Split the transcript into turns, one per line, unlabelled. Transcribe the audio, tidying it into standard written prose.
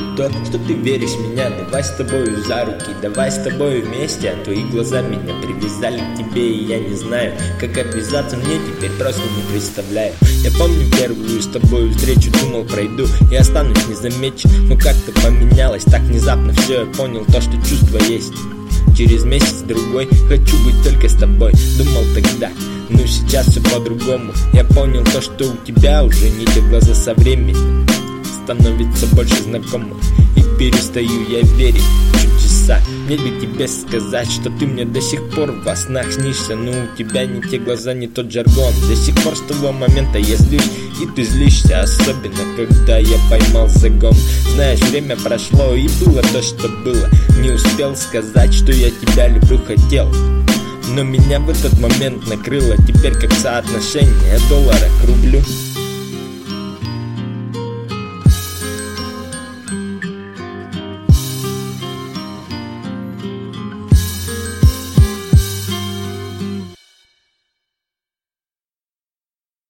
то, что ты веришь в меня. Давай с тобою за руки, давай с тобою вместе. А твои глаза меня привязали к тебе, и я не знаю, как обвязаться мне теперь, просто не представляю. Я помню первую с тобою встречу, думал пройду и останусь незамечен, но как-то поменялось так внезапно все. Я понял то, что чувство есть. Через месяц-другой хочу быть только с тобой. Думал тогда, но сейчас все по-другому. Я понял то, что у тебя уже не те глаза со временем становится больше знакомых, и перестаю я верить в чудеса. Мне бы тебе сказать, что ты мне до сих пор во снах снишься, но у тебя не те глаза, не тот жаргон. До сих пор с того момента я злюсь, и ты злишься, особенно когда я поймал загон. Знаешь, время прошло, и было то, что было. Не успел сказать, что я тебя люблю, хотел, но меня в этот момент накрыло. Теперь как соотношение доллара к рублю.